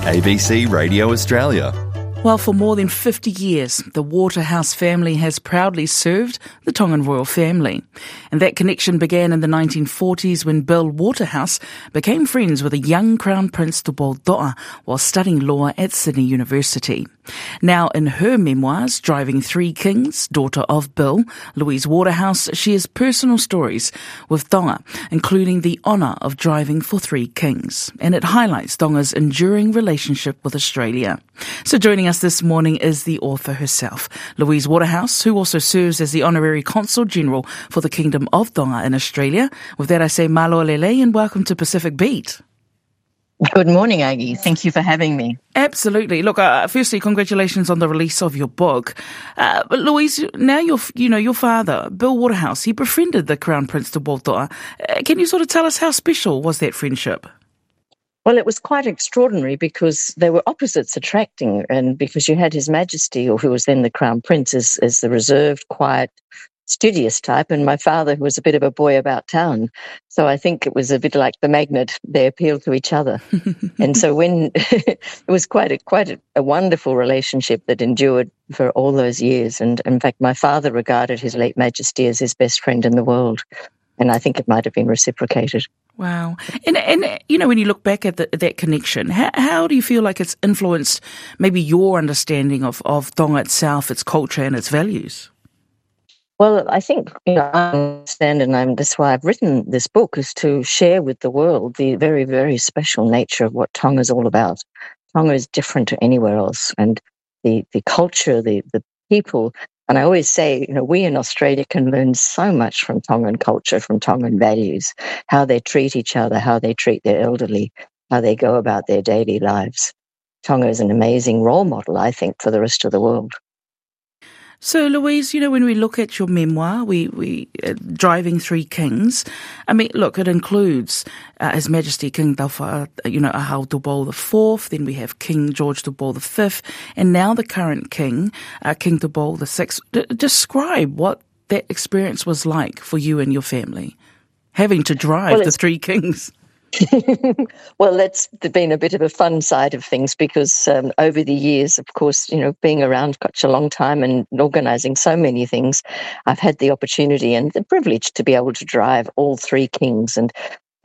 ABC Radio Australia. Well, for more than 50 years, the Waterhouse family has proudly served the Tongan royal family. And that connection began in the 1940s when Bill Waterhouse became friends with a young Crown Prince Tupolewa while studying law at Sydney University. Now, in her memoirs, Driving Three Kings, daughter of Bill, Louise Waterhouse shares personal stories with Tonga, including the honour of driving for three kings. And it highlights Tonga's enduring relationship with Australia. So joining us this morning is the author herself, Louise Waterhouse, who also serves as the Honorary Consul General for the Kingdom of Tonga in Australia. With that, I say malo lele and welcome to Pacific Beat. Good morning, Aggie. Thank you for having me. Absolutely. Look, firstly, congratulations on the release of your book. But Louise, now your father, Bill Waterhouse, he befriended the Crown Prince Tupolewa. Can you sort of tell us how special was that friendship? Well, it was quite extraordinary because they were opposites attracting, and because you had His Majesty, or who was then the Crown Prince, as the reserved, quiet, studious type, and my father, who was a bit of a boy about town. So I think it was a bit like the magnet; they appealed to each other. And so when it was quite a wonderful relationship that endured for all those years. And in fact, my father regarded His late Majesty as his best friend in the world, and I think it might have been reciprocated. Wow. And when you look back at that connection, how do you feel like it's influenced maybe your understanding of Tonga itself, its culture and its values? Well, I think, I understand, and that's why I've written this book, is to share with the world the very, very special nature of what Tonga is all about. Tonga is different to anywhere else, and the culture, the people. And I always say, we in Australia can learn so much from Tongan culture, from Tongan values, how they treat each other, how they treat their elderly, how they go about their daily lives. Tonga is an amazing role model, I think, for the rest of the world. So, Louise, when we look at your memoir, we Driving Three Kings, I mean, look, it includes His Majesty King Tauwha, Ahau Tupolewa IV, then we have King George Tupolewa V, and now the current king, King Tupolewa VI. Describe what that experience was like for you and your family, having to drive the three kings. Well, that's been a bit of a fun side of things because over the years, of course, being around such a long time and organising so many things, I've had the opportunity and the privilege to be able to drive all three kings. And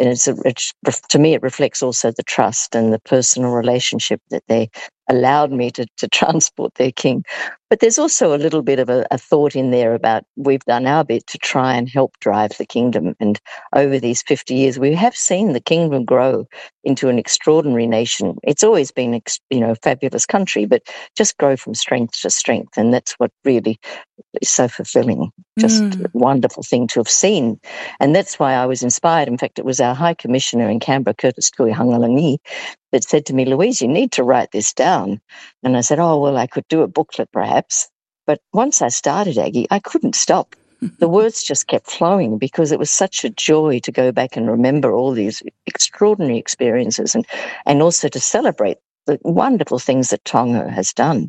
to me, it reflects also the trust and the personal relationship that they allowed me to transport their king. But there's also a little bit of a thought in there about we've done our bit to try and help drive the kingdom. And over these 50 years, we have seen the kingdom grow into an extraordinary nation. It's always been, a fabulous country, but just grow from strength to strength. And that's what really is so fulfilling. Just a wonderful thing to have seen. And that's why I was inspired. In fact, it was our High Commissioner in Canberra, Curtis Tui-Hangalangi, that said to me, Louise, you need to write this down. And I said, oh, well, I could do a booklet perhaps. But once I started, Aggie, I couldn't stop. The words just kept flowing because it was such a joy to go back and remember all these extraordinary experiences and also to celebrate the wonderful things that Tonga has done.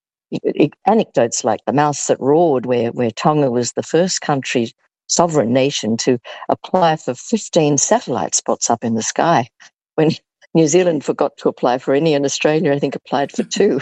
Anecdotes like the mouse that roared, where Tonga was the first country, sovereign nation, to apply for 15 satellite spots up in the sky, when New Zealand forgot to apply for any, and Australia, I think, applied for 2.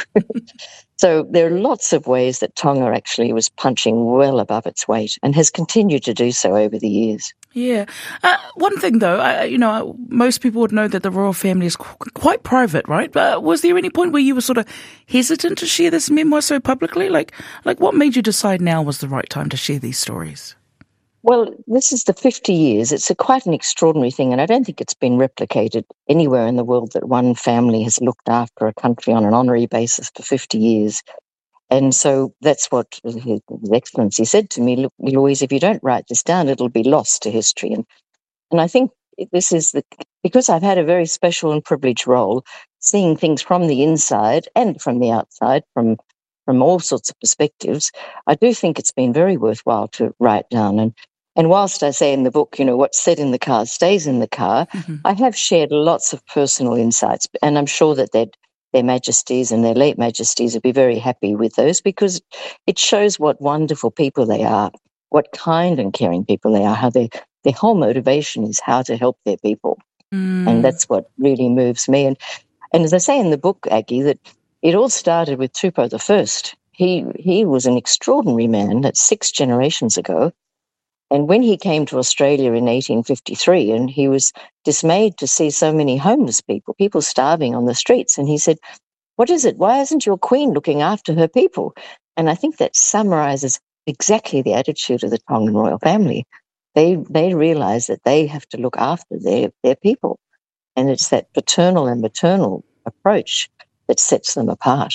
So there are lots of ways that Tonga actually was punching well above its weight and has continued to do so over the years. Yeah. One thing, though, most people would know that the royal family is quite private, right? Was there any point where you were sort of hesitant to share this memoir so publicly? Like what made you decide now was the right time to share these stories? Well, this is the 50 years. It's quite an extraordinary thing, and I don't think it's been replicated anywhere in the world that one family has looked after a country on an honorary basis for 50 years. And so that's what His Excellency said to me, look, Louise, if you don't write this down, it'll be lost to history. And I think this is because I've had a very special and privileged role, seeing things from the inside and from the outside, from all sorts of perspectives, I do think it's been very worthwhile to write down. And whilst I say in the book, what's said in the car stays in the car, I have shared lots of personal insights, and I'm sure that their majesties and their late majesties would be very happy with those because it shows what wonderful people they are, what kind and caring people they are, how their whole motivation is how to help their people. And that's what really moves me. And And as I say in the book, Aggie, that it all started with Tupou the First. He was an extraordinary man. That's 6 generations ago. And when he came to Australia in 1853, and he was dismayed to see so many homeless people starving on the streets, and he said, "What is it? Why isn't your queen looking after her people?" And I think that summarizes exactly the attitude of the Tongan royal family. They realize that they have to look after their people. And it's that paternal and maternal approach that sets them apart.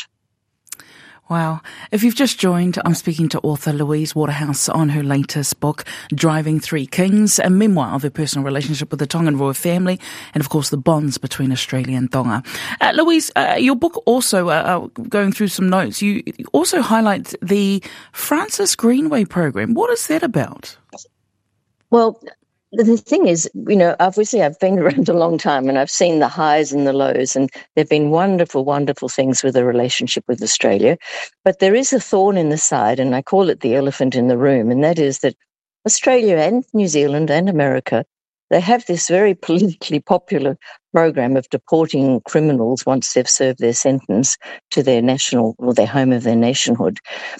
Wow. If you've just joined, I'm speaking to author Louise Waterhouse on her latest book, Driving Three Kings, a memoir of her personal relationship with the Tongan royal family and, of course, the bonds between Australia and Tonga. Louise, your book also, going through some notes, you also highlight the Francis Greenway program. What is that about? Well, the thing is, obviously I've been around a long time and I've seen the highs and the lows, and there have been wonderful, wonderful things with the relationship with Australia. But there is a thorn in the side, and I call it the elephant in the room, and that is that Australia and New Zealand and America, they have this very politically popular program of deporting criminals once they've served their sentence to their national or their home of their nationhood.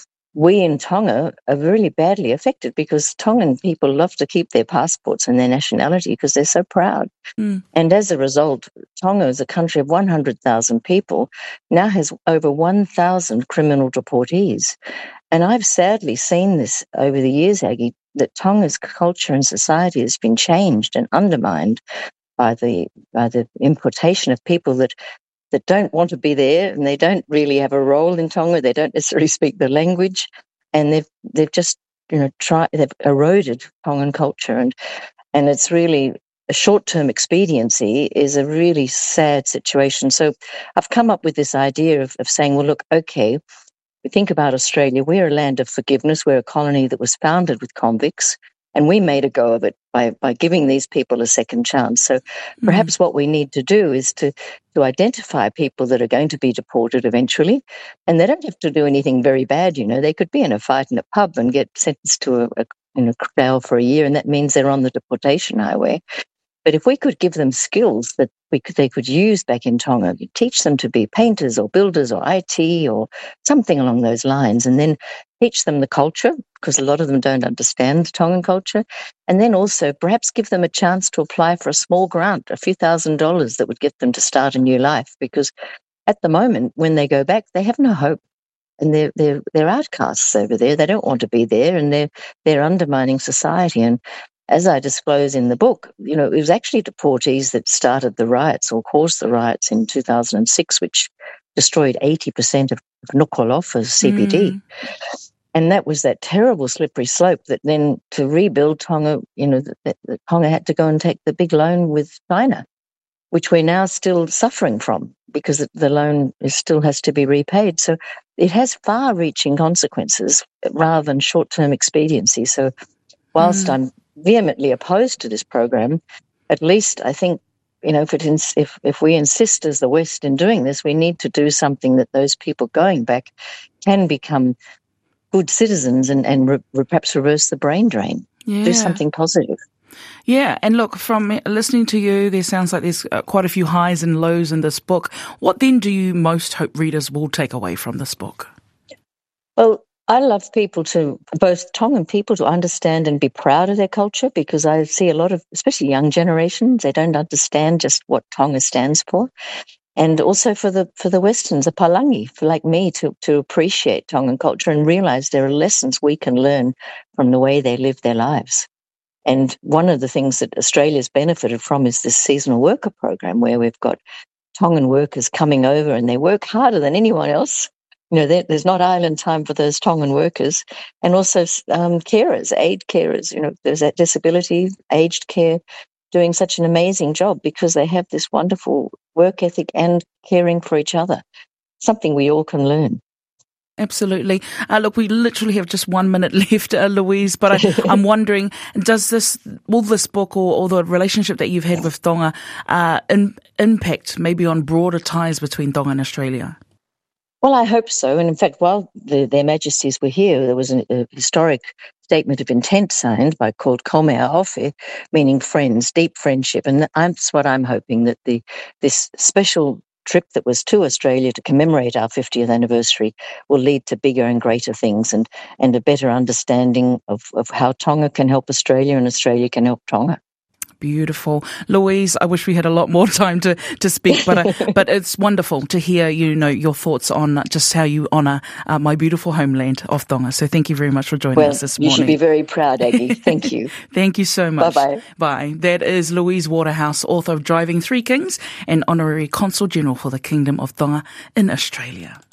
We in Tonga are really badly affected because Tongan people love to keep their passports and their nationality because they're so proud. Mm. And as a result, Tonga is a country of 100,000 people, now has over 1,000 criminal deportees. And I've sadly seen this over the years, Aggie, that Tonga's culture and society has been changed and undermined by the importation of people that don't want to be there, and they don't really have a role in Tonga. They don't necessarily speak the language, and they've just they've eroded Tongan culture, and it's really a short-term expediency is a really sad situation. So I've come up with this idea of saying, well, look, okay, we think about Australia. We're a land of forgiveness. We're a colony that was founded with convicts. And we made a go of it by giving these people a second chance. So perhaps what we need to do is to identify people that are going to be deported eventually. And they don't have to do anything very bad, They could be in a fight in a pub and get sentenced to a jail for a year, and that means they're on the deportation highway. But if we could give them skills that they could use back in Tonga, teach them to be painters or builders or IT or something along those lines, and then teach them the culture, because a lot of them don't understand Tongan culture, and then also perhaps give them a chance to apply for a small grant, a few $1,000s that would get them to start a new life, because at the moment, when they go back, they have no hope. And they're outcasts over there. They don't want to be there, and they're undermining society. And as I disclose in the book, it was actually deportees that started the riots or caused the riots in 2006, which destroyed 80% of Nuku'alofa's CBD. And that was that terrible slippery slope that then to rebuild Tonga, Tonga had to go and take the big loan with China, which we're now still suffering from because the loan still has to be repaid. So it has far-reaching consequences rather than short-term expediency. So whilst I'm vehemently opposed to this program, at least I think, if we insist as the West in doing this, we need to do something that those people going back can become good citizens and perhaps reverse the brain drain. Yeah. Do something positive. Yeah, and look, from listening to you, there sounds like there's quite a few highs and lows in this book. What then do you most hope readers will take away from this book? Well, I love people both Tongan people to understand and be proud of their culture, because I see a lot of, especially young generations, they don't understand just what Tonga stands for. And also for the Westerns, the Palangi, for like me, to appreciate Tongan culture and realise there are lessons we can learn from the way they live their lives. And one of the things that Australia's benefited from is this seasonal worker program, where we've got Tongan workers coming over and they work harder than anyone else. There's not island time for those Tongan workers. And also carers, aid carers, there's that disability, aged care, doing such an amazing job because they have this wonderful work ethic and caring for each other, something we all can learn. Absolutely. Look, we literally have just 1 minute left, Louise, but I'm wondering, will this book or the relationship that you've had with Tonga impact maybe on broader ties between Tonga and Australia? Well, I hope so. And in fact, while their Majesties were here, there was a historic statement of intent signed called Komea Ofe, meaning friends, deep friendship. And that's what I'm hoping, that this special trip that was to Australia to commemorate our 50th anniversary will lead to bigger and greater things and a better understanding of how Tonga can help Australia and Australia can help Tonga. Beautiful. Louise, I wish we had a lot more time to speak, but it's wonderful to hear, your thoughts on just how you honour my beautiful homeland of Tonga. So thank you very much for joining us this morning. You should be very proud, Aggie. Thank you. Thank you so much. Bye-bye. Bye. That is Louise Waterhouse, author of Driving Three Kings and Honorary Consul General for the Kingdom of Tonga in Australia.